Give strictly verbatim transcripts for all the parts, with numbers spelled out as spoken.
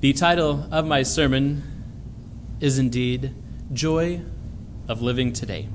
The title of my sermon is indeed Joy of Living Today.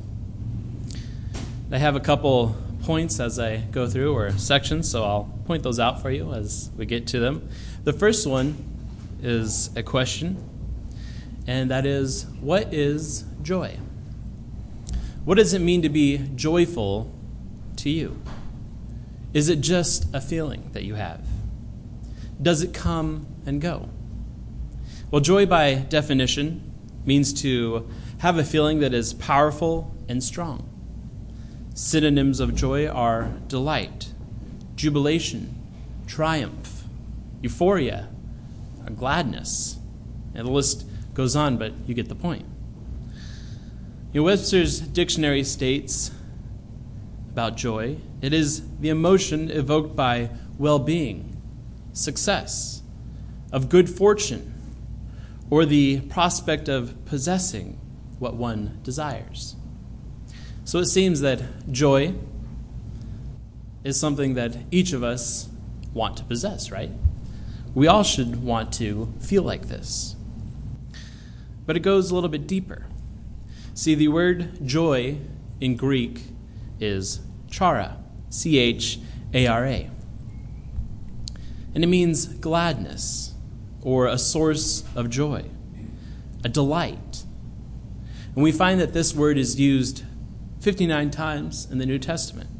I have a couple points as I go through, or sections, so I'll point those out for you as we get to them. The first one is a question, and that is, what is joy? What does it mean to be joyful to you? Is it just a feeling that you have? Does it come and go? Well, joy by definition means to have a feeling that is powerful and strong. Synonyms of joy are delight, jubilation, triumph, euphoria, gladness. And the list goes on, but you get the point. You know, Webster's dictionary states about joy, it is the emotion evoked by well-being, success, of good fortune, or the prospect of possessing what one desires. So it seems that joy is something that each of us want to possess, right? We all should want to feel like this. But it goes a little bit deeper. See, the word joy in Greek is chara, C H A R A. And it means gladness, or a source of joy, a delight. And we find that this word is used fifty-nine times in the New Testament.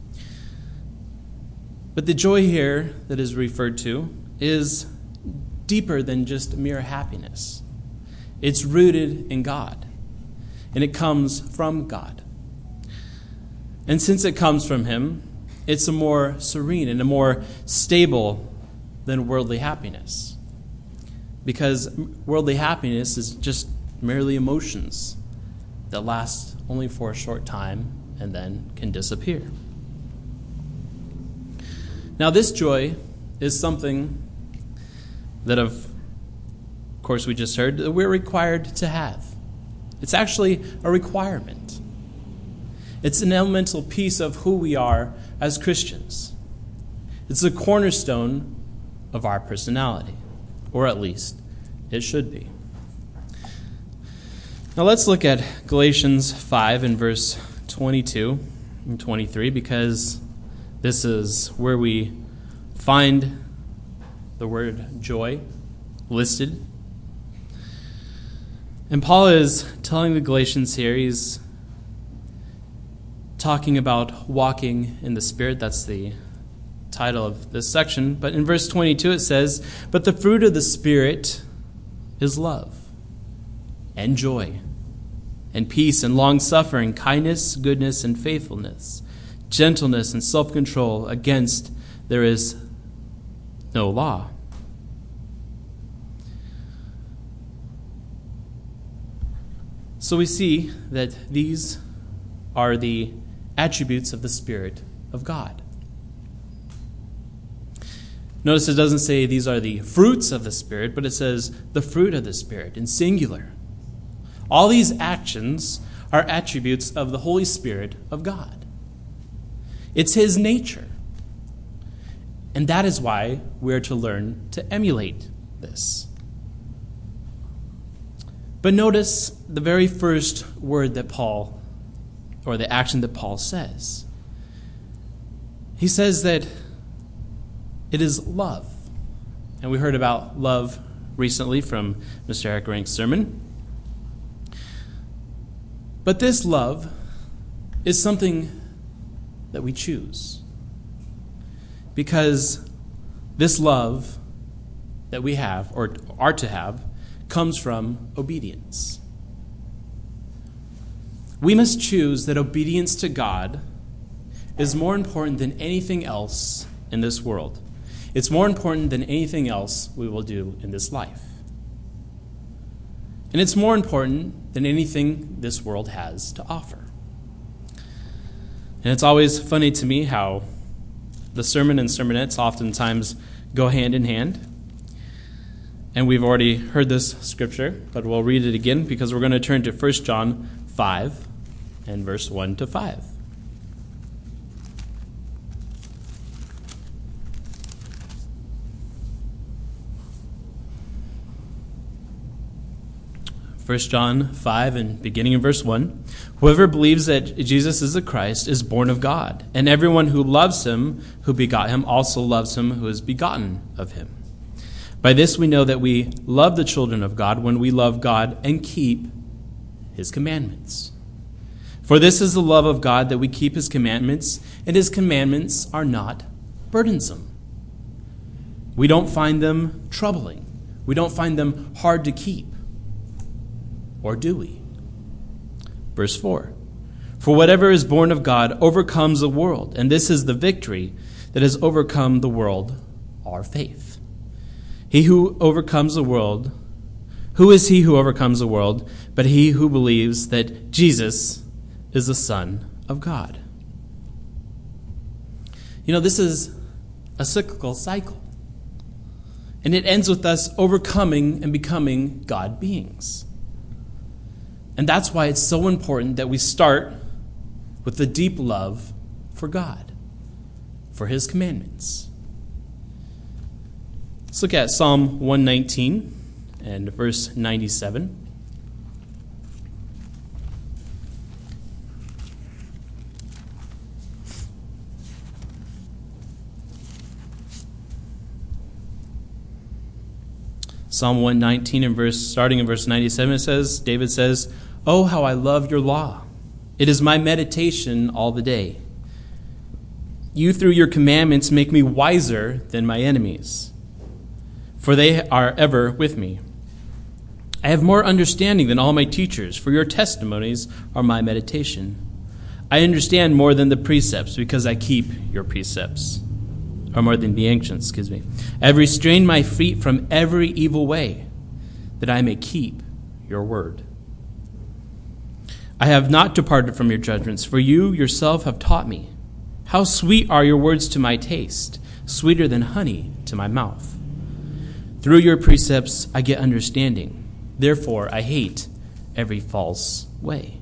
But the joy here that is referred to is deeper than just mere happiness. It's rooted in God, and it comes from God. And since it comes from Him, it's a more serene and a more stable than worldly happiness. Because worldly happiness is just merely emotions that last only for a short time and then can disappear. Now, this joy is something that, of course, we just heard, that we're required to have. It's actually a requirement. It's an elemental piece of who we are as Christians. It's a cornerstone of our personality, or at least it should be. Now let's look at Galatians five and verse twenty-two and twenty-three, because this is where we find the word joy listed. And Paul is telling the Galatians here, he's talking about walking in the Spirit. That's the title of this section. But in verse twenty-two it says, "But the fruit of the Spirit is love and joy and peace and long-suffering, kindness, goodness, and faithfulness, gentleness and self-control. Against there is no law." So we see that these are the attributes of the Spirit of God. Notice it doesn't say these are the fruits of the Spirit, but it says the fruit of the Spirit in singular. All these actions are attributes of the Holy Spirit of God. It's His nature. And that is why we're to learn to emulate this. But notice the very first word that Paul, or the action that Paul says. He says that it is love. And we heard about love recently from Mister Eric Rank's sermon. But this love is something that we choose. Because this love that we have, or are to have, comes from obedience. We must choose that obedience to God is more important than anything else in this world. It's more important than anything else we will do in this life. And it's more important than anything this world has to offer. And it's always funny to me how the sermon and sermonettes oftentimes go hand in hand. And we've already heard this scripture, but we'll read it again because we're going to turn to First John five and verse one to five. First John five and beginning in verse one, whoever believes that Jesus is the Christ is born of God, and everyone who loves him who begot him also loves him who is begotten of him. By this we know that we love the children of God when we love God and keep his commandments. For this is the love of God, that we keep his commandments, and his commandments are not burdensome. We don't find them troubling. We don't find them hard to keep. Or do we? Verse four, for whatever is born of God overcomes the world, and this is the victory that has overcome the world, our faith. He who overcomes the world, who is he who overcomes the world, but he who believes that Jesus is the Son of God? You know, this is a cyclical cycle. And it ends with us overcoming and becoming God beings. And that's why it's so important that we start with the deep love for God, for his commandments. Let's look at Psalm one nineteen and verse ninety-seven. Psalm one nineteen and verse starting in verse ninety-seven, it says, David says, "Oh, how I love your law. It is my meditation all the day. You through your commandments make me wiser than my enemies, for they are ever with me. I have more understanding than all my teachers, for your testimonies are my meditation. I understand more than the precepts, because I keep your precepts." Or more than the ancients, excuse me. "I have restrained my feet from every evil way, that I may keep your word. I have not departed from your judgments, for you yourself have taught me. How sweet are your words to my taste, sweeter than honey to my mouth. Through your precepts I get understanding. Therefore I hate every false way."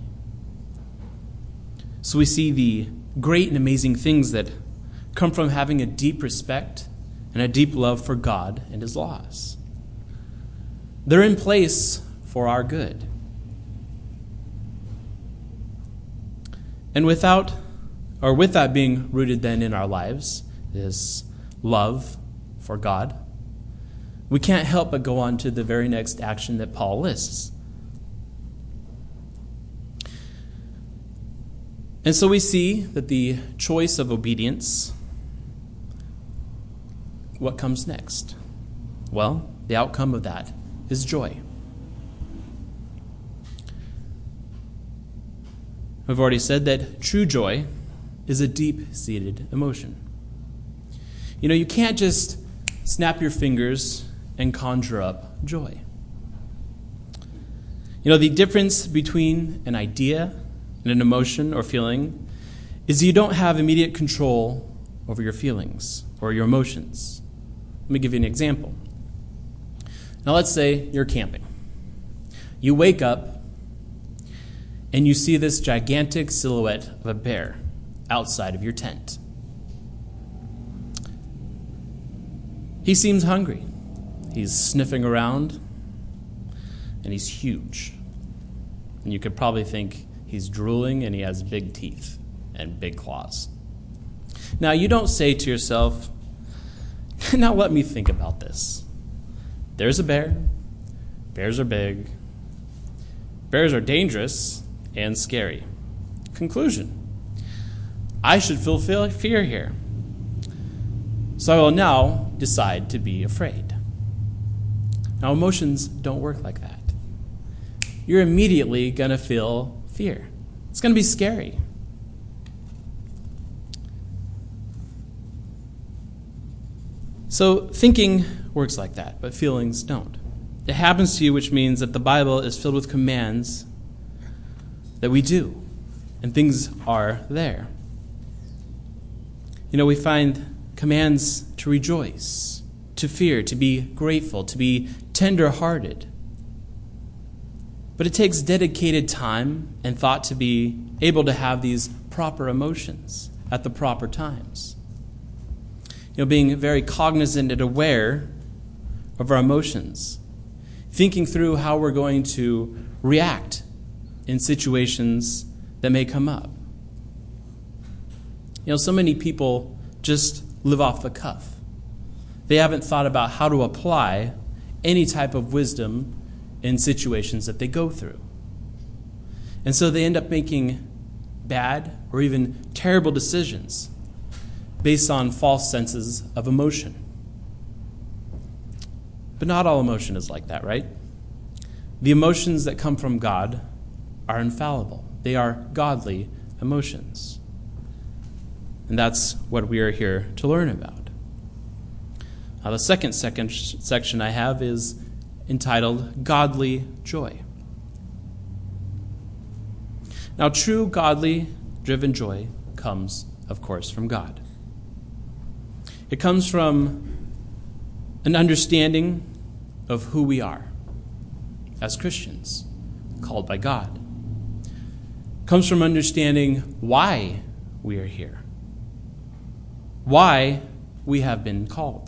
So we see the great and amazing things that come from having a deep respect and a deep love for God and his laws. They're in place for our good. And without, or with that being rooted then in our lives, this love for God, we can't help but go on to the very next action that Paul lists. And so we see that the choice of obedience, what comes next? Well, the outcome of that is joy. I've already said that true joy is a deep-seated emotion. You know, you can't just snap your fingers and conjure up joy. You know, the difference between an idea and an emotion or feeling is you don't have immediate control over your feelings or your emotions. Let me give you an example. Now let's say you're camping. You wake up and you see this gigantic silhouette of a bear outside of your tent. He seems hungry. He's sniffing around, and he's huge. And you could probably think he's drooling and he has big teeth and big claws. Now, you don't say to yourself, "Now let me think about this. There's a bear. Bears are big. Bears are dangerous and scary. Conclusion: I should feel fear here. So I will now decide to be afraid." Now, emotions don't work like that. You're immediately going to feel fear. It's going to be scary. So thinking works like that, but feelings don't. It happens to you, which means that the Bible is filled with commands that we do, and things are there. You know, we find commands to rejoice, to fear, to be grateful, to be tender-hearted. But it takes dedicated time and thought to be able to have these proper emotions at the proper times. You know, being very cognizant and aware of our emotions. thinking through how we're going to react in situations that may come up. You know, so many people just live off the cuff. They haven't thought about how to apply any type of wisdom in situations that they go through. And so they end up making bad or even terrible decisions based on false senses of emotion. But not all emotion is like that, right? The emotions that come from God are infallible. They are godly emotions. And that's what we are here to learn about. Now, the second, second section I have is entitled Godly Joy. Now, true godly driven joy comes, of course, from God. It comes from an understanding of who we are as Christians, called by God. It comes from understanding why we are here, why we have been called,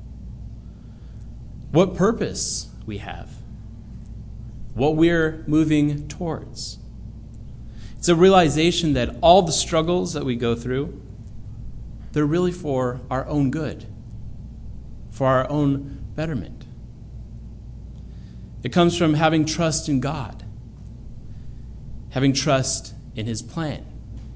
what purpose we have, what we're moving towards. It's a realization that all the struggles that we go through, they're really for our own good, for our own betterment. It comes from having trust in God, having trust in His plan.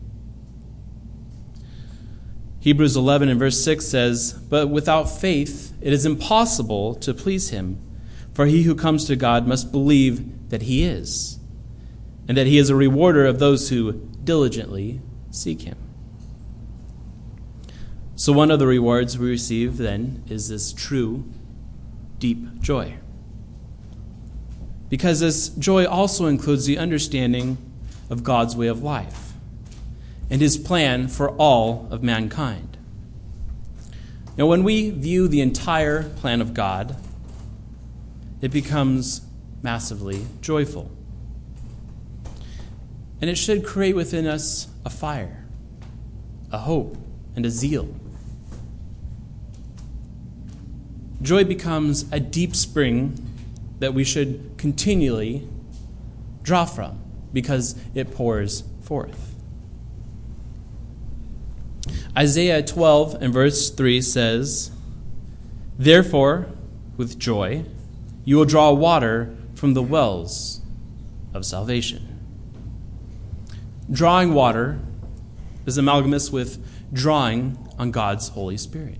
Hebrews eleven and verse six says, "But without faith it is impossible to please Him, for he who comes to God must believe that He is, and that He is a rewarder of those who diligently seek Him." So one of the rewards we receive then is this true, deep joy. Because this joy also includes the understanding of God's way of life and His plan for all of mankind. Now, when we view the entire plan of God, it becomes massively joyful. And it should create within us a fire, a hope, and a zeal. Joy becomes a deep spring that we should continually draw from because it pours forth. Isaiah twelve and verse three says, "Therefore, with joy, you will draw water from the wells of salvation." Drawing water is amalgamous with drawing on God's Holy Spirit.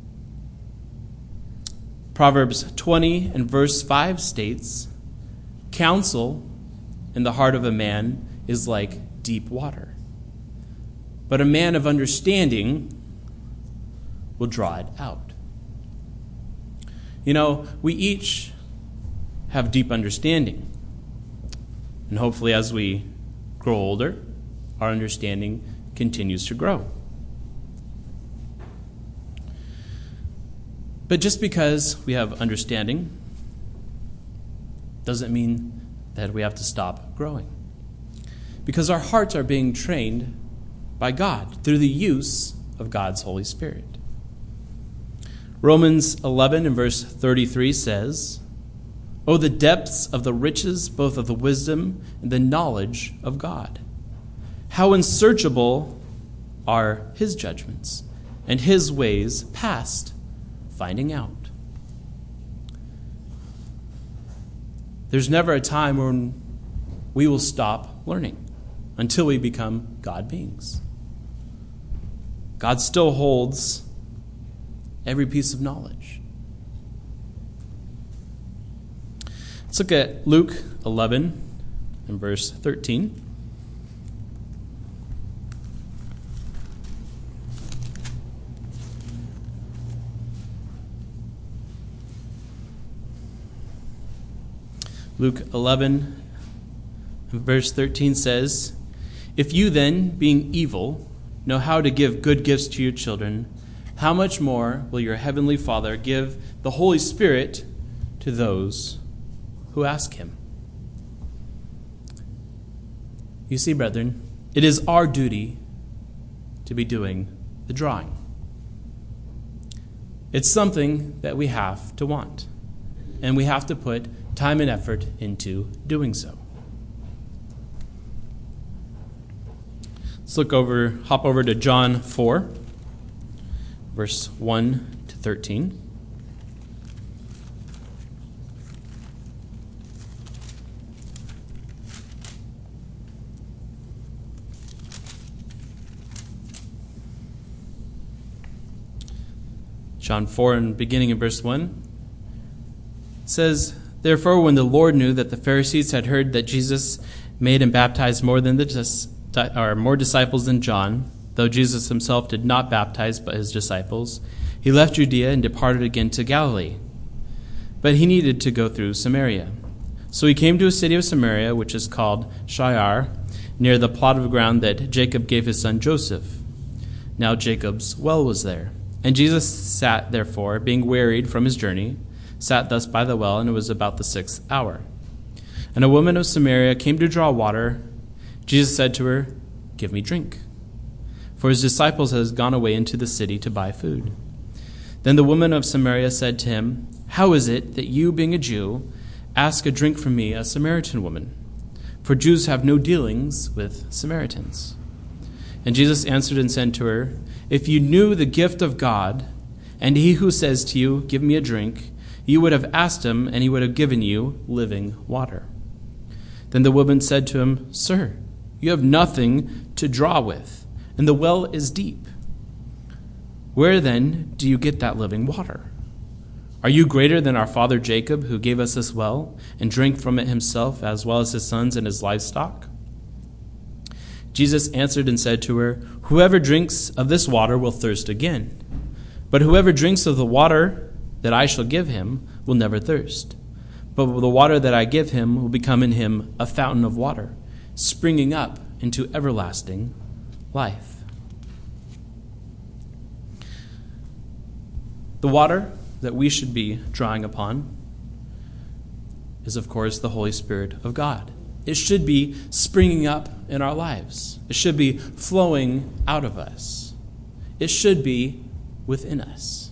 Proverbs twenty and verse five states, "Counsel in the heart of a man is like deep water, but a man of understanding will draw it out." You know, we each have deep understanding. And hopefully as we grow older, our understanding continues to grow. But just because we have understanding doesn't mean that we have to stop growing. Because our hearts are being trained by God through the use of God's Holy Spirit. Romans eleven and verse thirty-three says, "Oh, the depths of the riches both of the wisdom and the knowledge of God. How unsearchable are His judgments, and His ways past finding out." There's never a time when we will stop learning until we become God beings. God still holds every piece of knowledge. Let's look at Luke eleven and verse thirteen. Luke eleven, verse thirteen says, "If you then, being evil, know how to give good gifts to your children, how much more will your heavenly Father give the Holy Spirit to those who ask Him?" You see, brethren, it is our duty to be doing the drawing. It's something that we have to want, and we have to put time and effort into doing so. Let's look over, hop over to John four, verse one to thirteen. John four, and beginning in verse one, says, "Therefore, when the Lord knew that the Pharisees had heard that Jesus made and baptized more than the dis- or more disciples than John, though Jesus himself did not baptize but his disciples, he left Judea and departed again to Galilee. But he needed to go through Samaria. So he came to a city of Samaria, which is called Sychar, near the plot of ground that Jacob gave his son Joseph. Now Jacob's well was there. And Jesus sat, therefore, being wearied from his journey, sat thus by the well, and it was about the sixth hour. And a woman of Samaria came to draw water. Jesus said to her, 'Give me drink,' for his disciples had gone away into the city to buy food. Then the woman of Samaria said to him, 'How is it that you, being a Jew, ask a drink from me, a Samaritan woman? For Jews have no dealings with Samaritans.' And Jesus answered and said to her, 'If you knew the gift of God, and he who says to you, "Give me a drink," you would have asked him, and he would have given you living water.' Then the woman said to him, 'Sir, you have nothing to draw with, and the well is deep. Where then do you get that living water? Are you greater than our father Jacob, who gave us this well, and drank from it himself, as well as his sons and his livestock?' Jesus answered and said to her, 'Whoever drinks of this water will thirst again. But whoever drinks of the water that I shall give him will never thirst. But the water that I give him will become in him a fountain of water, springing up into everlasting life.'" The water that we should be drawing upon is, of course, the Holy Spirit of God. It should be springing up in our lives. It should be flowing out of us. It should be within us.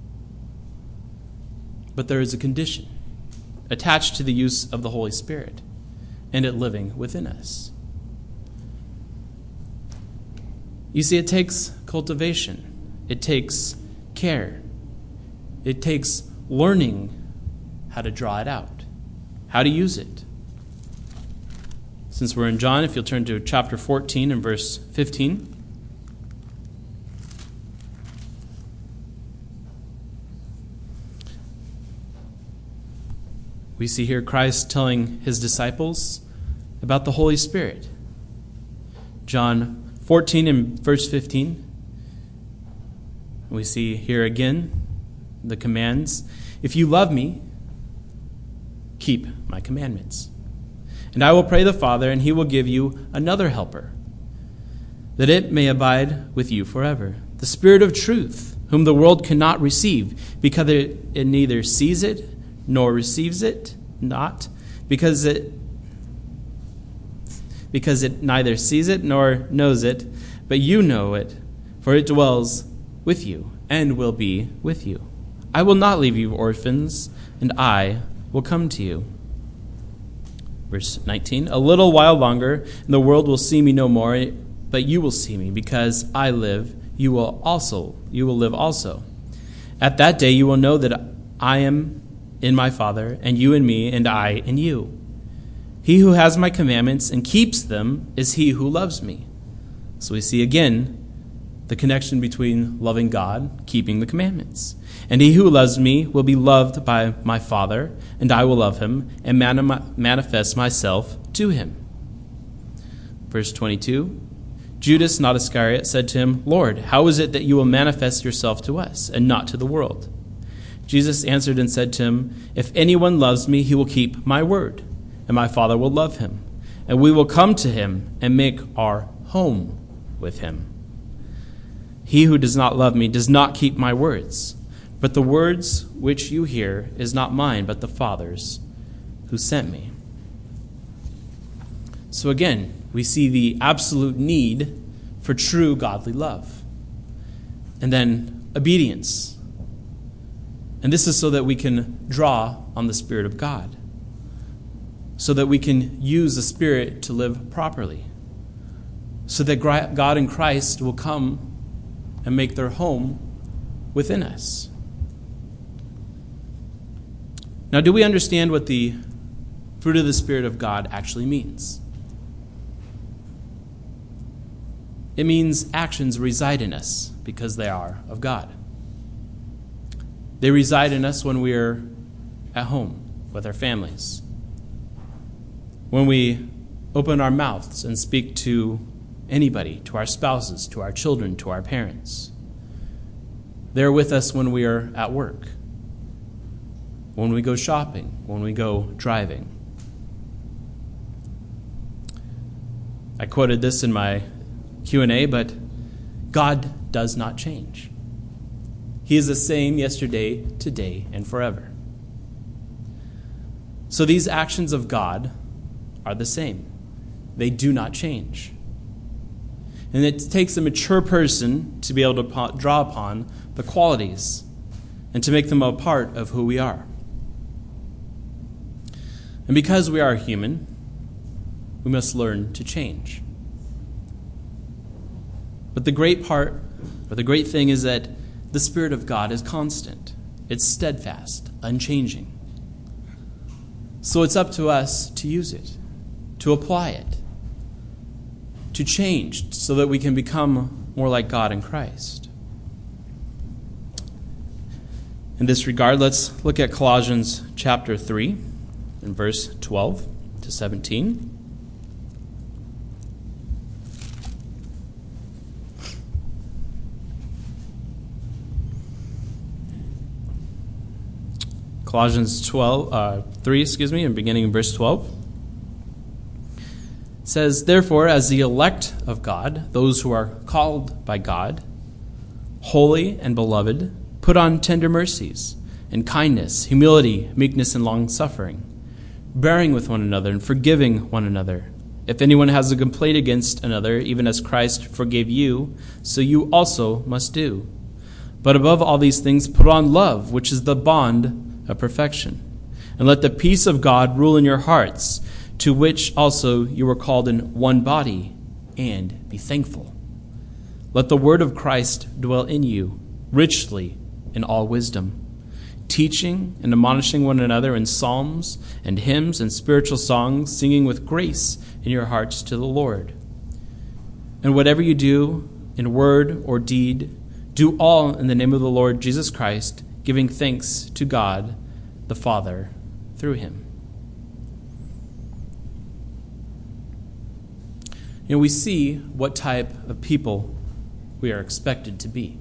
But there is a condition attached to the use of the Holy Spirit and it living within us. You see, it takes cultivation. It takes care. It takes learning how to draw it out, how to use it. Since we're in John, if you'll turn to chapter fourteen and verse fifteen. We see here Christ telling his disciples about the Holy Spirit. John fourteen and verse fifteen. We see here again the commands. "If you love me, keep my commandments. And I will pray the Father, and he will give you another helper, that it may abide with you forever. The Spirit of truth, whom the world cannot receive, because it, it neither sees it nor receives it not, because it because it neither sees it nor knows it, but you know it, for it dwells with you and will be with you. I will not leave you orphans, and I will come to you." Verse nineteen, "A little while longer, and the world will see me no more, but you will see me, because I live, you will also, you will live also. At that day you will know that I am in my Father, and you in me, and I in you. He who has my commandments and keeps them is he who loves me." So we see again the connection between loving God, keeping the commandments. "And he who loves me will be loved by my Father, and I will love him and mani- manifest myself to him." Verse twenty-two, "Judas, not Iscariot, said to him, 'Lord, how is it that you will manifest yourself to us and not to the world?' Jesus answered and said to him, 'If anyone loves me, he will keep my word, and my Father will love him, and we will come to him and make our home with him. He who does not love me does not keep my words, but the words which you hear is not mine, but the Father's who sent me.'" So again, we see the absolute need for true godly love. And then obedience. And this is so that we can draw on the Spirit of God. so that we can use the Spirit to live properly, so that God in Christ will come and make their home within us. Now, do we understand what the fruit of the Spirit of God actually means? It means actions reside in us because they are of God. They reside in us when we are at home with our families, when we open our mouths and speak to anybody, to our spouses, to our children, to our parents. They're with us when we are at work, when we go shopping, when we go driving. I quoted this in my Q and A, but God does not change. He is the same yesterday, today, and forever. So these actions of God are the same. They do not change. And it takes a mature person to be able to draw upon the qualities and to make them a part of who we are. And because we are human, we must learn to change. But the great part, or the great thing, is that the Spirit of God is constant. It's steadfast, unchanging. So it's up to us to use it, to apply it, to change so that we can become more like God in Christ. In this regard, let's look at Colossians chapter three and verse twelve to seventeen. Colossians twelve, uh, three, excuse me, and beginning in verse twelve. It says, "Therefore, as the elect of God, those who are called by God, holy and beloved, put on tender mercies and kindness, humility, meekness, and long-suffering, bearing with one another and forgiving one another. If anyone has a complaint against another, even as Christ forgave you, so you also must do. But above all these things, put on love, which is the bond of perfection. And let the peace of God rule in your hearts, to which also you were called in one body, and be thankful. Let the word of Christ dwell in you richly in all wisdom, teaching and admonishing one another in psalms and hymns and spiritual songs, singing with grace in your hearts to the Lord. And whatever you do, in word or deed, do all in the name of the Lord Jesus Christ, giving thanks to God the Father through him." You know, we see what type of people we are expected to be.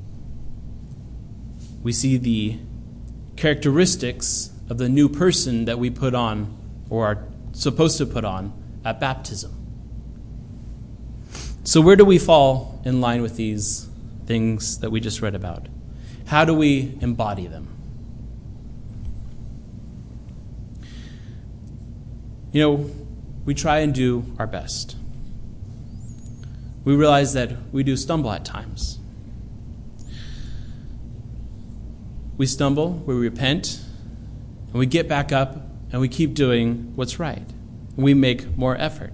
We see the characteristics of the new person that we put on, or are supposed to put on, at baptism. So where do we fall in line with these things that we just read about? How do we embody them? You know, we try and do our best. We realize that we do stumble at times. We stumble, we repent, and we get back up, and we keep doing what's right. And we make more effort.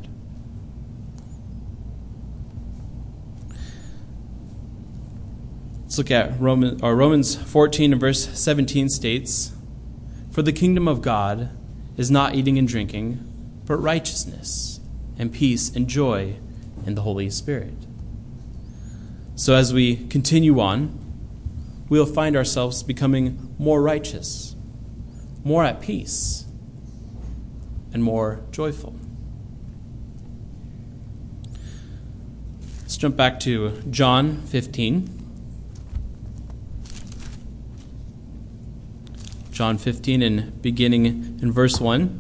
Let's look at Roman, or Romans fourteen and verse seventeen states, "For the kingdom of God is not eating and drinking, but righteousness and peace and joy in the Holy Spirit." So as we continue on, we'll find ourselves becoming more righteous, more at peace, and more joyful. Let's jump back to John fifteen. John fifteen, and beginning in verse one.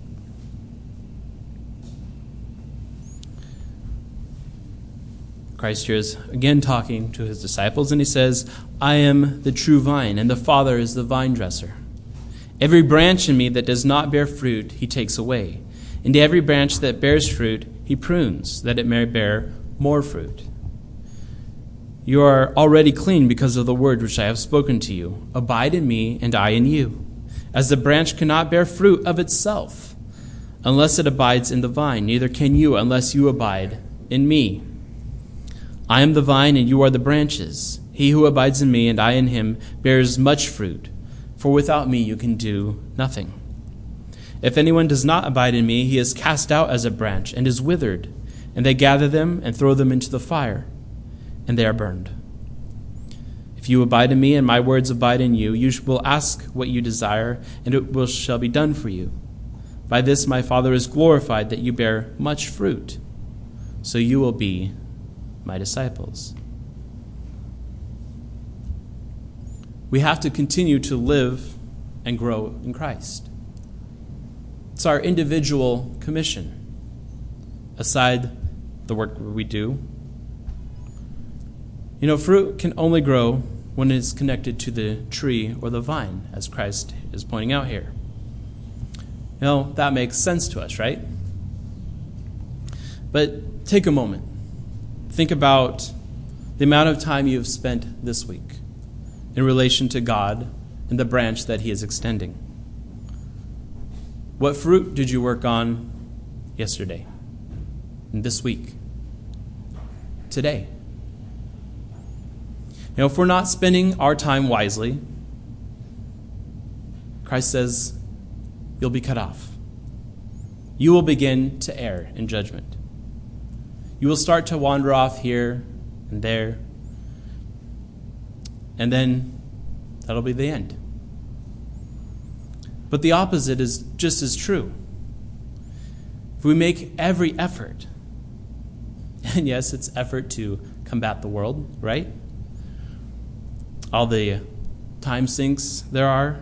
Christ here is again talking to his disciples, and he says, "I am the true vine, and the Father is the vine dresser. Every branch in me that does not bear fruit, he takes away. And every branch that bears fruit, he prunes, that it may bear more fruit. You are already clean because of the word which I have spoken to you. Abide in me, and I in you. As the branch cannot bear fruit of itself unless it abides in the vine. Neither can you unless you abide in me. I am the vine, and you are the branches. He who abides in me, and I in him, bears much fruit, for without me you can do nothing. If anyone does not abide in me, he is cast out as a branch and is withered, and they gather them and throw them into the fire, and they are burned. If you abide in me, and my words abide in you, you will ask what you desire, and it will shall be done for you. By this my Father is glorified, that you bear much fruit, so you will be my disciples. We have to continue to live and grow in Christ. It's our individual commission. Aside the work we do, you know, fruit can only grow when it's connected to the tree or the vine, as Christ is pointing out here. You know, that makes sense to us, right? But take a moment. Think about the amount of time you've spent this week in relation to God and the branch that he is extending. What fruit did you work on yesterday and this week? Today? You know, if we're not spending our time wisely, Christ says, you'll be cut off. You will begin to err in judgment. You will start to wander off here and there, and then that'll be the end. But the opposite is just as true. If we make every effort, and yes, it's effort to combat the world, right? All the time sinks there are.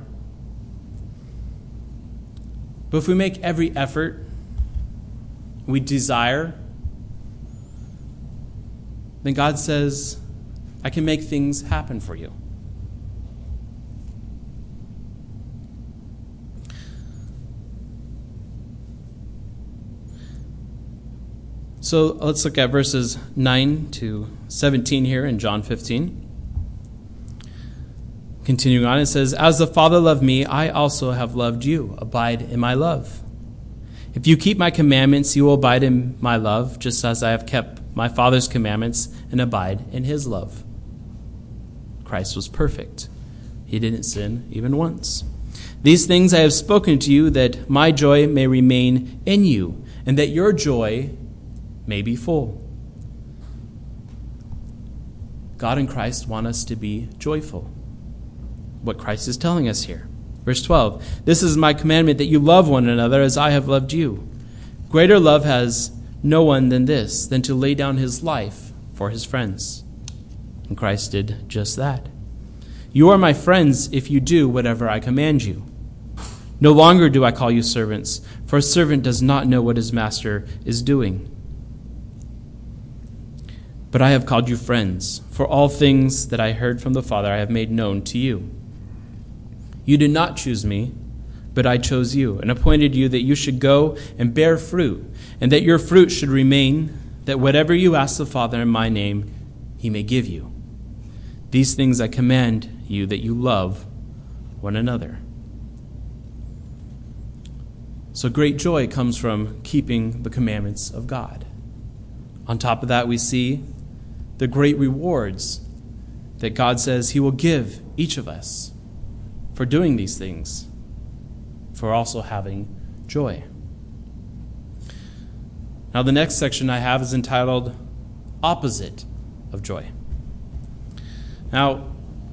But if we make every effort, we desire, then God says, I can make things happen for you. So let's look at verses nine to seventeen here in John fifteen. Continuing on, it says, As the Father loved me, I also have loved you. Abide in my love. If you keep my commandments, you will abide in my love, just as I have kept my Father's commandments and abide in his love. Christ was perfect. He didn't sin even once. These things I have spoken to you, that my joy may remain in you, and that your joy may be full. God and Christ want us to be joyful. What Christ is telling us here. Verse twelve, This is my commandment, that you love one another as I have loved you. Greater love has no one than this, than to lay down his life for his friends. And Christ did just that. You are my friends if you do whatever I command you. No longer do I call you servants, for a servant does not know what his master is doing. But I have called you friends, for all things that I heard from the Father I have made known to you. You did not choose me, but I chose you, and appointed you that you should go and bear fruit, and that your fruit should remain, that whatever you ask the Father in my name, he may give you. These things I command you, that you love one another. So great joy comes from keeping the commandments of God. On top of that, we see the great rewards that God says he will give each of us for doing these things, for also having joy. Now, the next section I have is entitled Opposite of Joy. Now,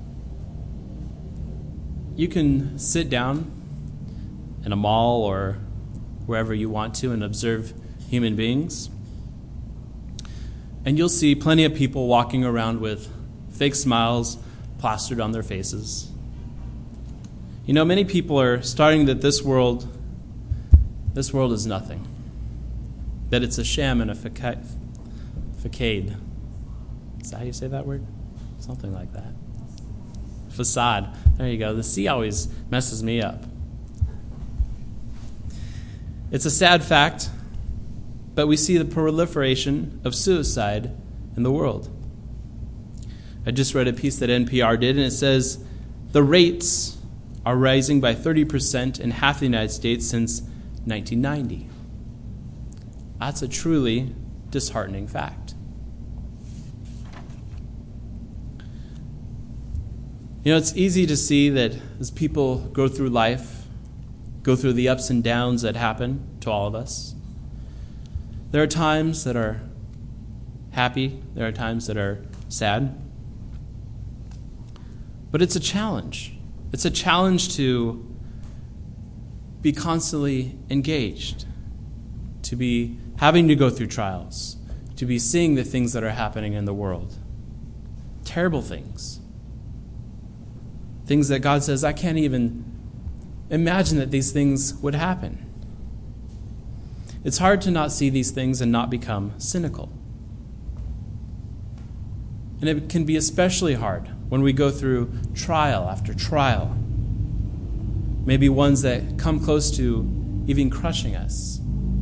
you can sit down in a mall or wherever you want to and observe human beings, and you'll see plenty of people walking around with fake smiles plastered on their faces. You know, many people are starting that this world, this world is nothing. That it's a sham and a facade. Is that how you say that word? Something like that. Facade. There you go. The C always messes me up. It's a sad fact, but we see the proliferation of suicide in the world. I just read a piece that N P R did, and it says the rates are rising by thirty percent in half the United States since nineteen ninety. That's a truly disheartening fact. You know, it's easy to see that as people go through life, go through the ups and downs that happen to all of us, there are times that are happy, there are times that are sad. But it's a challenge. It's a challenge to be constantly engaged, to be having to go through trials, to be seeing the things that are happening in the world. Terrible things. Things that God says, I can't even imagine that these things would happen. It's hard to not see these things and not become cynical. And it can be especially hard when we go through trial after trial, maybe ones that come close to even crushing us.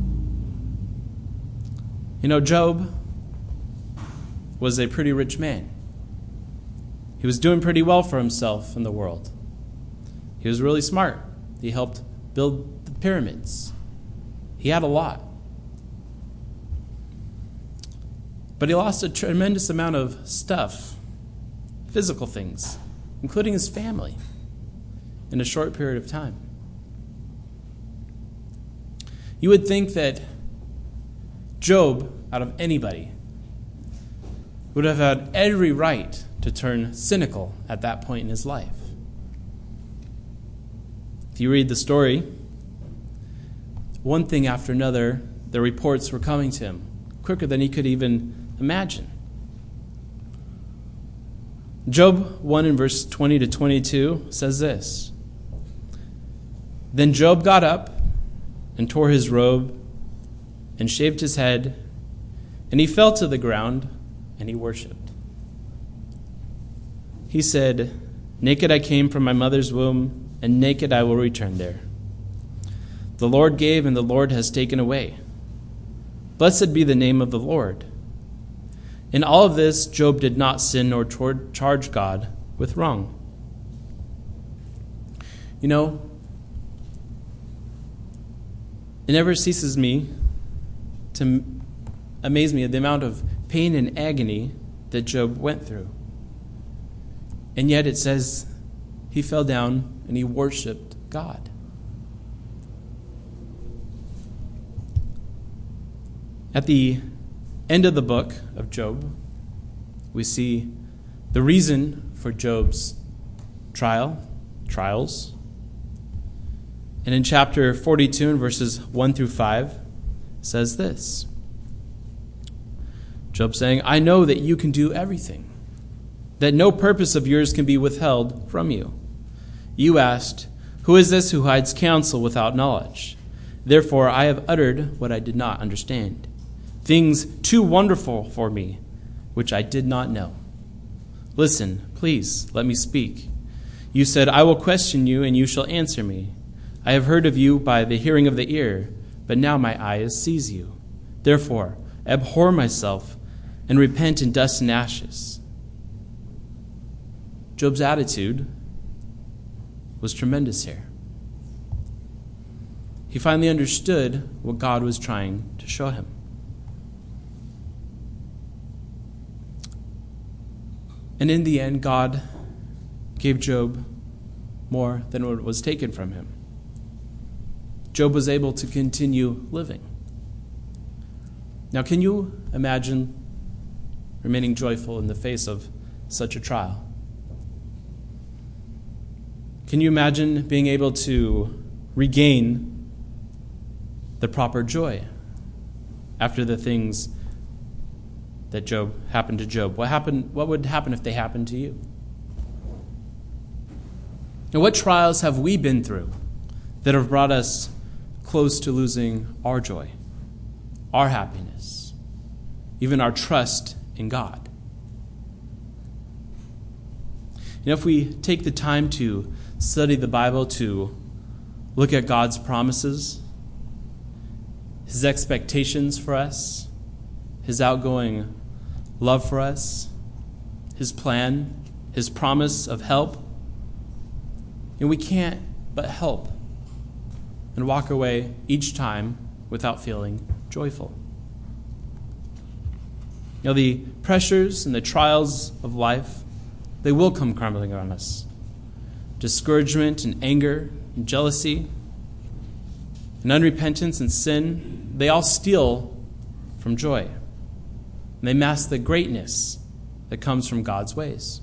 You know, Job was a pretty rich man. He was doing pretty well for himself in the world. He was really smart. He helped build the pyramids. He had a lot. But he lost a tremendous amount of stuff, physical things, including his family, in a short period of time. You would think that Job, out of anybody, would have had every right to turn cynical at that point in his life. If you read the story, one thing after another, the reports were coming to him quicker than he could even imagine. Job one in verse twenty to twenty-two says this: Then Job got up and tore his robe and shaved his head, and he fell to the ground and he worshipped. He said, Naked I came from my mother's womb, and naked I will return there. The Lord gave, and the Lord has taken away. Blessed be the name of the Lord. In all of this, Job did not sin nor charge God with wrong. You know, it never ceases me to amaze me at the amount of pain and agony that Job went through. And yet it says he fell down and he worshiped God. At the end of the book of Job, we see the reason for Job's trial, trials. And in chapter forty-two, in verses one through five, says this. Job saying, I know that you can do everything, that no purpose of yours can be withheld from you. You asked, Who is this who hides counsel without knowledge? Therefore I have uttered what I did not understand, things too wonderful for me, which I did not know. Listen, please, let me speak. You said, I will question you, and you shall answer me. I have heard of you by the hearing of the ear, but now my eyes sees you. Therefore, abhor myself, and repent in dust and ashes. Job's attitude was tremendous here. He finally understood what God was trying to show him. And in the end, God gave Job more than what was taken from him. Job was able to continue living. Now, can you imagine remaining joyful in the face of such a trial? Can you imagine being able to regain the proper joy after the things that Job happened to Job? What happened? What would happen if they happened to you? And what trials have we been through that have brought us close to losing our joy, our happiness, even our trust in God? You know, if we take the time to study the Bible, to look at God's promises, His expectations for us, His outgoing love for us, His plan, His promise of help, and we can't but help and walk away each time without feeling joyful. You know, the pressures and the trials of life, they will come crumbling on us. Discouragement and anger and jealousy and unrepentance and sin, they all steal from joy. And they mask the greatness that comes from God's ways.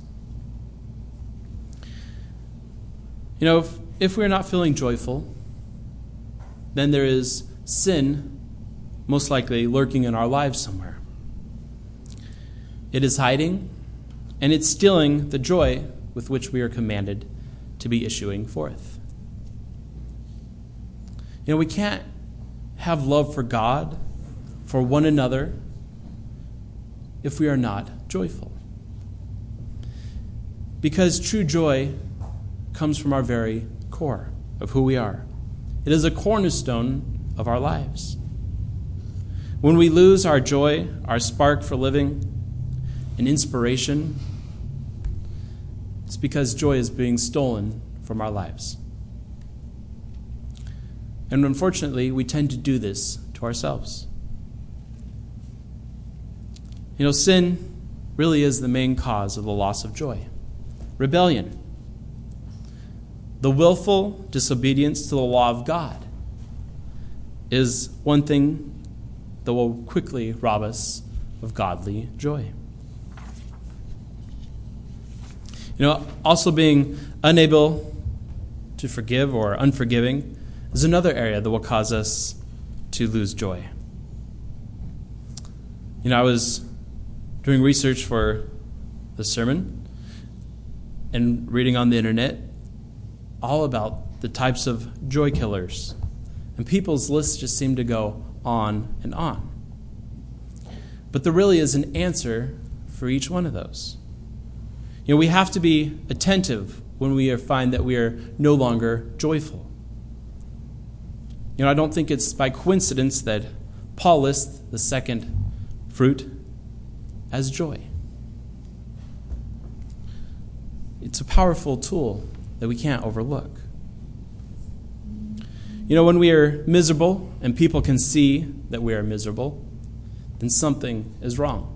You know, if, if we're not feeling joyful, then there is sin most likely lurking in our lives somewhere. It is hiding, and it's stealing the joy with which we are commanded to be issuing forth. You know, we can't have love for God, for one another, if we are not joyful. Because true joy comes from our very core of who we are. It is a cornerstone of our lives. When we lose our joy, our spark for living, and inspiration, it's because joy is being stolen from our lives. And unfortunately, we tend to do this to ourselves. You know, sin really is the main cause of the loss of joy. Rebellion. The willful disobedience to the law of God is one thing that will quickly rob us of godly joy. You know, also being unable to forgive or unforgiving is another area that will cause us to lose joy. You know, I was doing research for the sermon and reading on the internet all about the types of joy killers. And people's lists just seem to go on and on. But there really is an answer for each one of those. You know, we have to be attentive when we find that we are no longer joyful. You know, I don't think it's by coincidence that Paul lists the second fruit as joy. It's a powerful tool that we can't overlook. You know, when we are miserable and people can see that we are miserable, then something is wrong.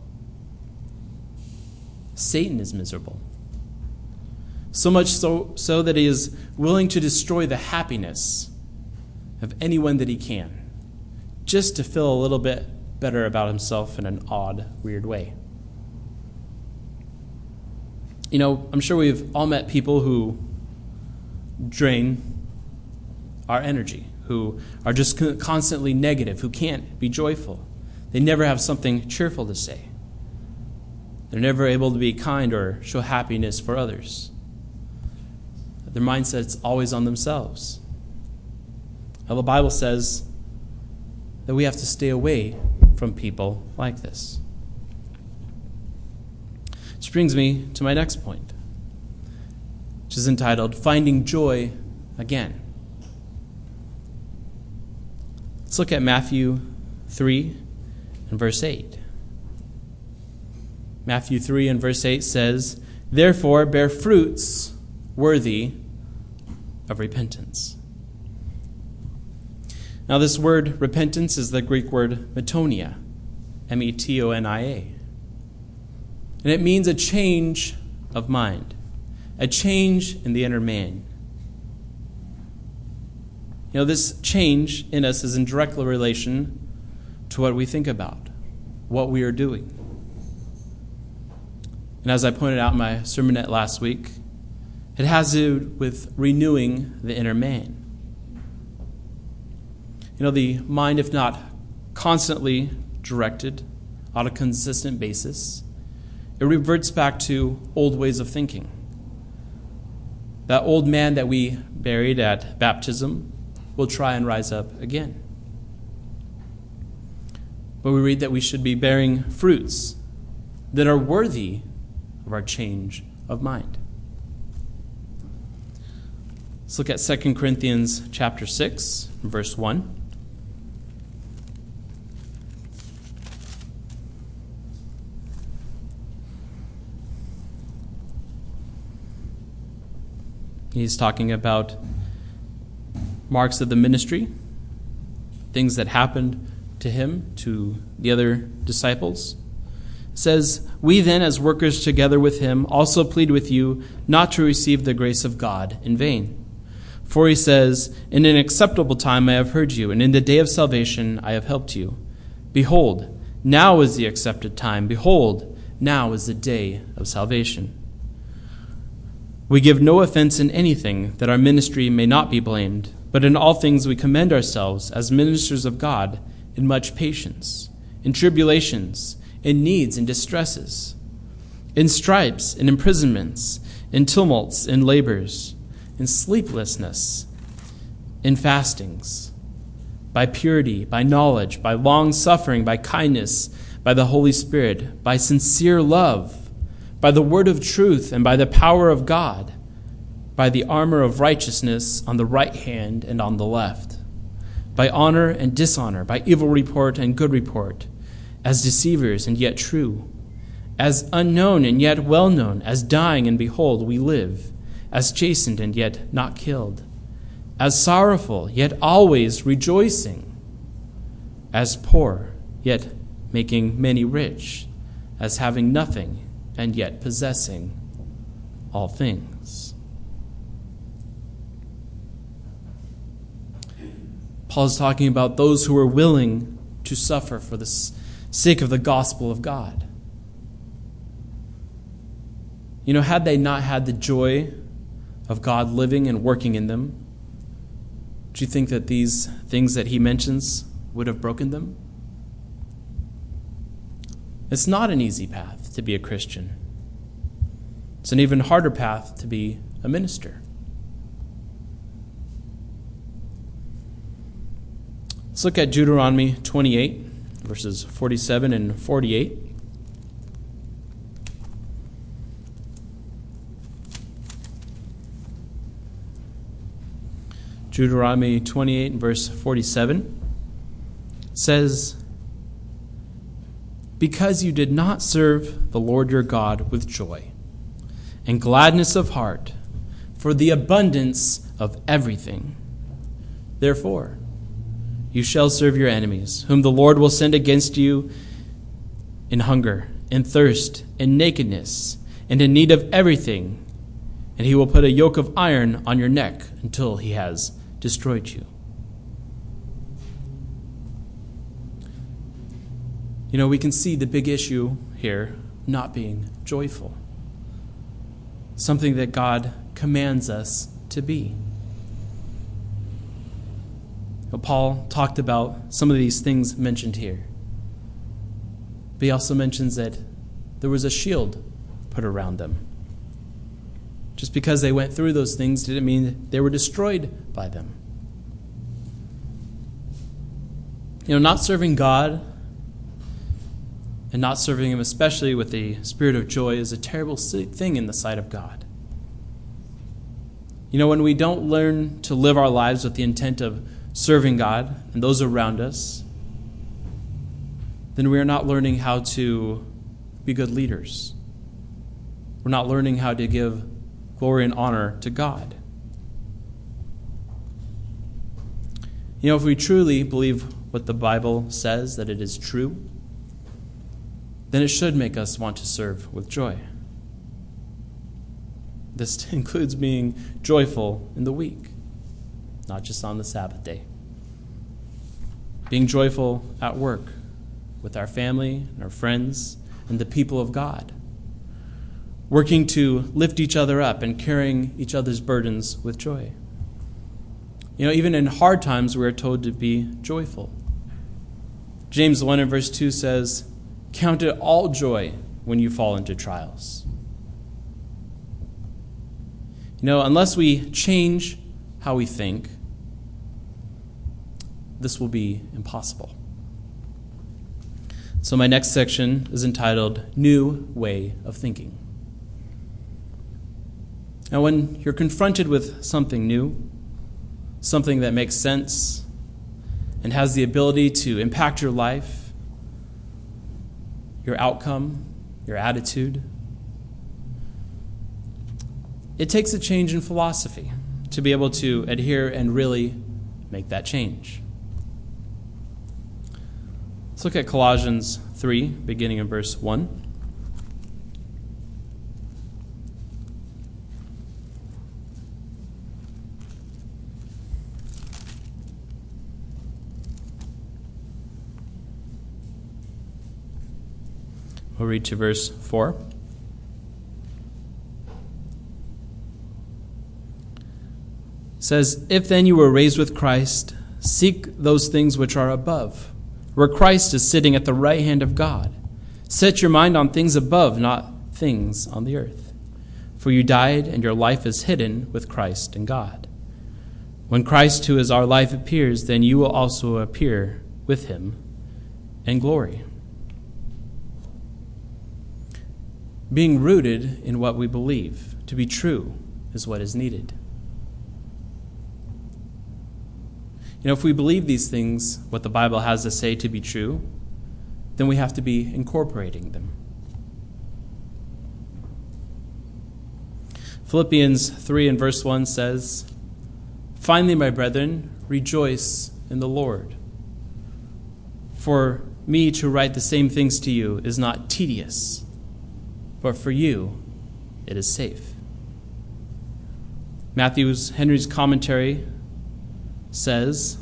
Satan is miserable. So much so, so that he is willing to destroy the happiness of anyone that he can, just to feel a little bit better about himself in an odd, weird way. You know, I'm sure we've all met people who drain our energy, who are just constantly negative, who can't be joyful. They never have something cheerful to say. They're never able to be kind or show happiness for others. Their mindset's always on themselves. Now, the Bible says that we have to stay away from people like this. Which brings me to my next point, which is entitled, Finding Joy Again. Let's look at Matthew three and verse eight. Matthew three and verse eight says, Therefore bear fruits worthy of repentance. Now this word repentance is the Greek word metonia, M E T O N I A. And it means a change of mind, a change in the inner man. You know, this change in us is in direct relation to what we think about, what we are doing. And as I pointed out in my sermonette last week, it has to do with renewing the inner man. You know, the mind, if not constantly directed on a consistent basis, it reverts back to old ways of thinking. That old man that we buried at baptism will try and rise up again. But we read that we should be bearing fruits that are worthy of our change of mind. Let's look at Second Corinthians chapter six, verse one. He's talking about marks of the ministry, things that happened to him, to the other disciples. It says, "We then, as workers together with him, also plead with you not to receive the grace of God in vain. For he says, 'In an acceptable time I have heard you, and in the day of salvation I have helped you.' Behold, now is the accepted time. Behold, now is the day of salvation. We give no offense in anything, that our ministry may not be blamed, but in all things we commend ourselves as ministers of God in much patience, in tribulations, in needs and distresses, in stripes, in imprisonments, in tumults, in labors, in sleeplessness, in fastings, by purity, by knowledge, by long suffering, by kindness, by the Holy Spirit, by sincere love, by the word of truth, and by the power of God, by the armor of righteousness on the right hand and on the left, by honor and dishonor, by evil report and good report, as deceivers and yet true, as unknown and yet well known, as dying and behold we live, as chastened and yet not killed, as sorrowful yet always rejoicing, as poor yet making many rich, as having nothing and yet possessing all things." Paul is talking about those who are willing to suffer for the sake of the gospel of God. You know, had they not had the joy of God living and working in them, do you think that these things that he mentions would have broken them? It's not an easy path to be a Christian. It's an even harder path to be a minister. Let's look at Deuteronomy twenty-eight, verses forty-seven and forty-eight. Deuteronomy twenty-eight, verse forty-seven says, "Because you did not serve the Lord your God with joy and gladness of heart for the abundance of everything, therefore you shall serve your enemies, whom the Lord will send against you in hunger, in thirst, in nakedness, and in need of everything, and he will put a yoke of iron on your neck until he has destroyed you." You know, we can see the big issue here not being joyful, something that God commands us to be. Well, Paul talked about some of these things mentioned here, but he also mentions that there was a shield put around them. Just because they went through those things didn't mean they were destroyed by them. You know, not serving God and not serving him, especially with the spirit of joy, is a terrible thing in the sight of God. You know, when we don't learn to live our lives with the intent of serving God and those around us, then we are not learning how to be good leaders. We're not learning how to give glory and honor to God. You know, if we truly believe what the Bible says, that it is true, then it should make us want to serve with joy. This includes being joyful in the week, not just on the Sabbath day. Being joyful at work with our family, our friends, and the people of God. Working to lift each other up and carrying each other's burdens with joy. You know, even in hard times, we are told to be joyful. James one and verse two says, "Count it all joy when you fall into trials." You know, unless we change how we think, this will be impossible. So my next section is entitled, New Way of Thinking. Now, when you're confronted with something new, something that makes sense and has the ability to impact your life, your outcome, your attitude, it takes a change in philosophy to be able to adhere and really make that change. Let's look at Colossians three, beginning in verse one. We'll read to verse four. It says, "If then you were raised with Christ, seek those things which are above, where Christ is sitting at the right hand of God. Set your mind on things above, not things on the earth. For you died, and your life is hidden with Christ in God. When Christ, who is our life, appears, then you will also appear with him in glory." Being rooted in what we believe to be true is what is needed. You know, if we believe these things, what the Bible has to say to be true, then we have to be incorporating them. Philippians three and verse one says, "Finally, my brethren, rejoice in the Lord. For me to write the same things to you is not tedious, but for you it is safe." Matthew's Henry's commentary says,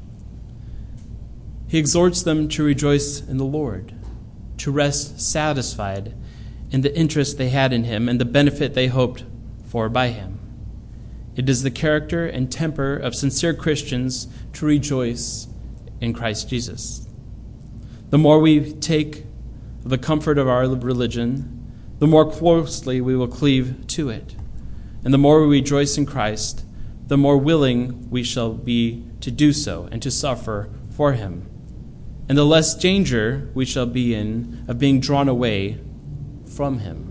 he exhorts them to rejoice in the Lord, to rest satisfied in the interest they had in him and the benefit they hoped for by him. It is the character and temper of sincere Christians to rejoice in Christ Jesus. The more we take the comfort of our religion, the more closely we will cleave to it. And the more we rejoice in Christ, the more willing we shall be to do so and to suffer for him. And the less danger we shall be in of being drawn away from him.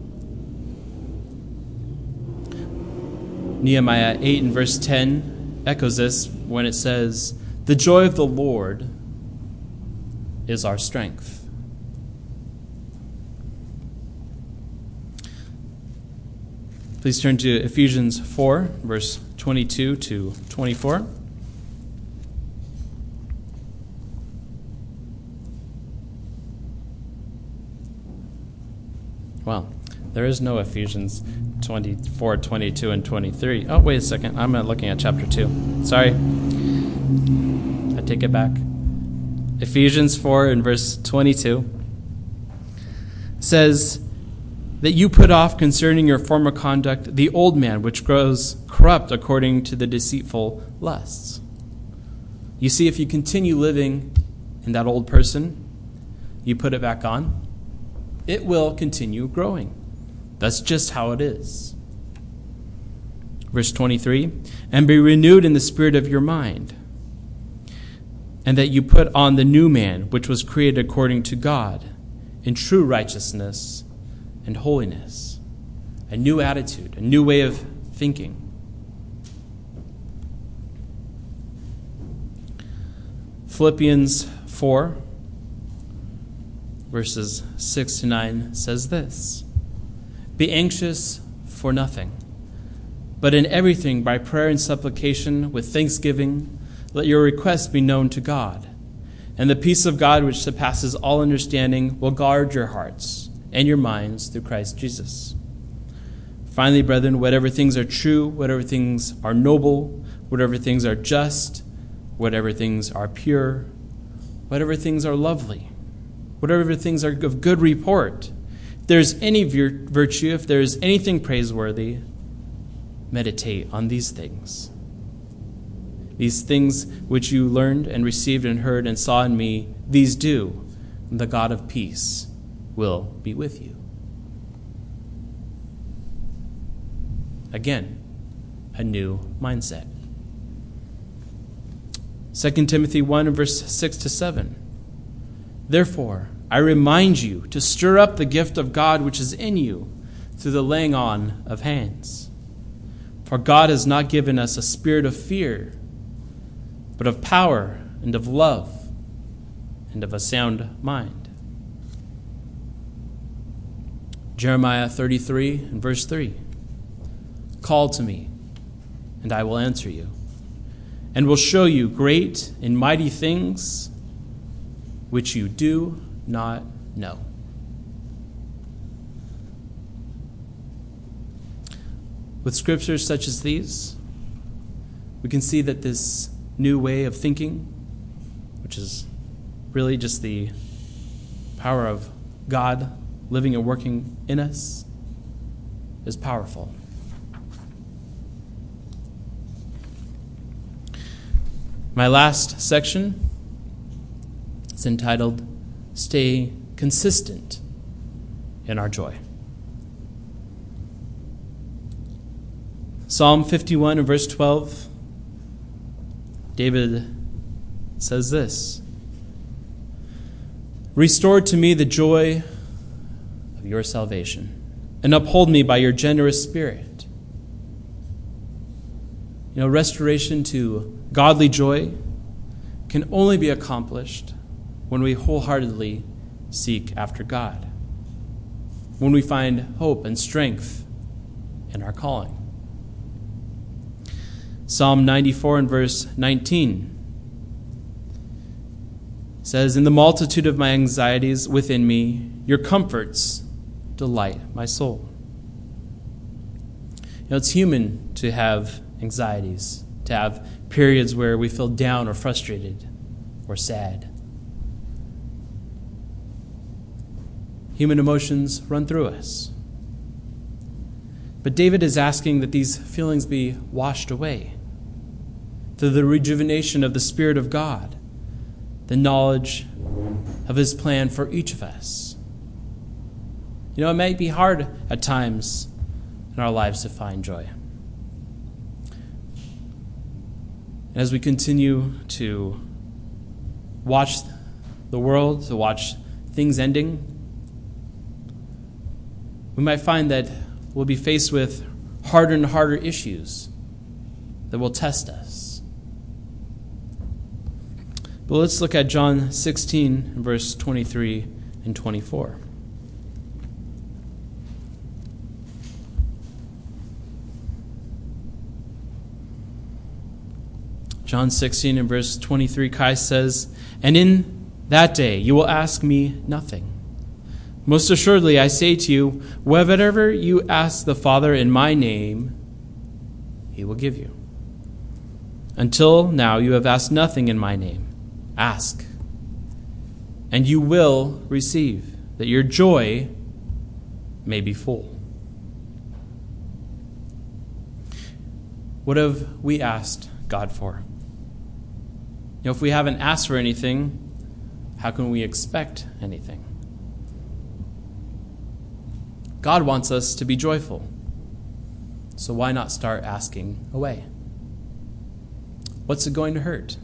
Nehemiah eight and verse ten echoes this when it says, "The joy of the Lord is our strength." Please turn to Ephesians four, verse twenty-two to twenty-four. Well, there is no Ephesians twenty-four, twenty-two, and twenty-three. Oh, wait a second. I'm looking at chapter two. Sorry. I take it back. Ephesians four and verse twenty-two says that you put off concerning your former conduct the old man, which grows corrupt according to the deceitful lusts. You see, if you continue living in that old person, you put it back on, it will continue growing. That's just how it is. Verse twenty-three, "And be renewed in the spirit of your mind, and that you put on the new man, which was created according to God, in true righteousness and holiness." A new attitude, a new way of thinking. Philippians four, verses six to nine says this, "Be anxious for nothing, but in everything by prayer and supplication with thanksgiving, let your requests be known to God. And the peace of God, which surpasses all understanding, will guard your hearts and your minds through Christ Jesus. Finally, brethren, whatever things are true, whatever things are noble, whatever things are just, whatever things are pure, whatever things are lovely, whatever things are of good report, if there is any vir- virtue, if there is anything praiseworthy, meditate on these things. These things which you learned and received and heard and saw in me, these do, and the God of peace will be with you." Again, a new mindset. Second Timothy one, verse six to seven. "Therefore, I remind you to stir up the gift of God which is in you through the laying on of hands. For God has not given us a spirit of fear, but of power and of love and of a sound mind." Jeremiah thirty-three and verse three. "Call to me, and I will answer you, and will show you great and mighty things which you do not know. With scriptures such as these, we can see that this new way of thinking, which is really just the power of God living and working in us, is powerful. My last section is entitled, Stay Consistent in Our Joy. Psalm fifty-one and verse twelve, David says this, Restore to me the joy of your salvation, and uphold me by your generous spirit. You know, restoration to godly joy can only be accomplished when we wholeheartedly seek after God, when we find hope and strength in our calling. Psalm ninety-four and verse nineteen says, In the multitude of my anxieties within me, your comforts delight my soul. You know, it's human to have anxieties, to have periods where we feel down or frustrated or sad. Human emotions run through us. But David is asking that these feelings be washed away through the rejuvenation of the Spirit of God, the knowledge of His plan for each of us. You know, it might be hard at times in our lives to find joy. And as we continue to watch the world, to watch things ending, we might find that we'll be faced with harder and harder issues that will test us. But let's look at John sixteen, verse twenty-three and twenty-four. John sixteen and verse twenty-three, Christ says, And in that day you will ask me nothing. Most assuredly, I say to you, whatever you ask the Father in my name, He will give you. Until now you have asked nothing in my name. Ask, and you will receive, that your joy may be full. What have we asked God for? You know, if we haven't asked for anything, how can we expect anything? God wants us to be joyful. So why not start asking away? What's it going to hurt?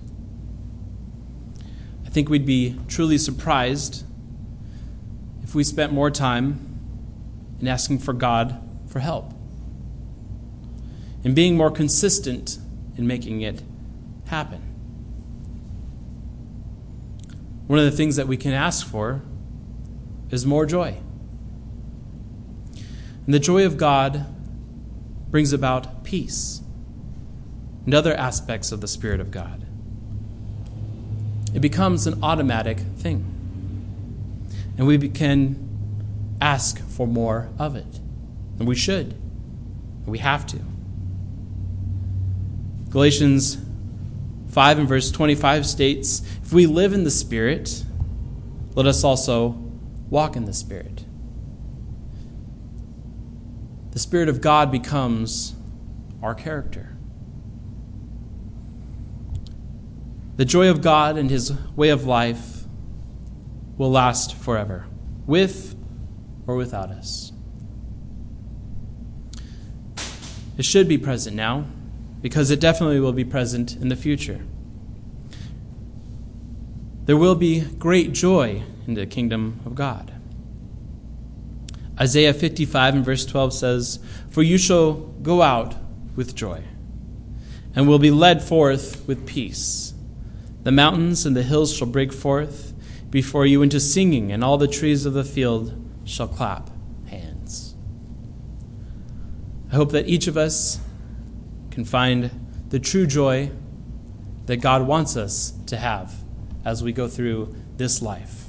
I think we'd be truly surprised if we spent more time in asking for God for help and being more consistent in making it happen. One of the things that we can ask for is more joy. And the joy of God brings about peace and other aspects of the Spirit of God. It becomes an automatic thing. And we can ask for more of it. And we should. And we have to. Galatians five and verse twenty-five states, If we live in the Spirit, let us also walk in the Spirit. The Spirit of God becomes our character. The joy of God and His way of life will last forever, with or without us. It should be present now, because it definitely will be present in the future. There will be great joy in the kingdom of God. Isaiah fifty-five and verse twelve says, For you shall go out with joy, and will be led forth with peace. The mountains and the hills shall break forth before you into singing, and all the trees of the field shall clap hands. I hope that each of us can find the true joy that God wants us to have as we go through this life.